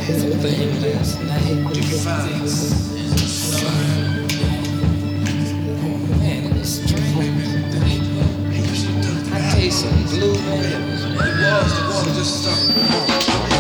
thing last night. Man, it was strange. I taste some blue, man. The water just started.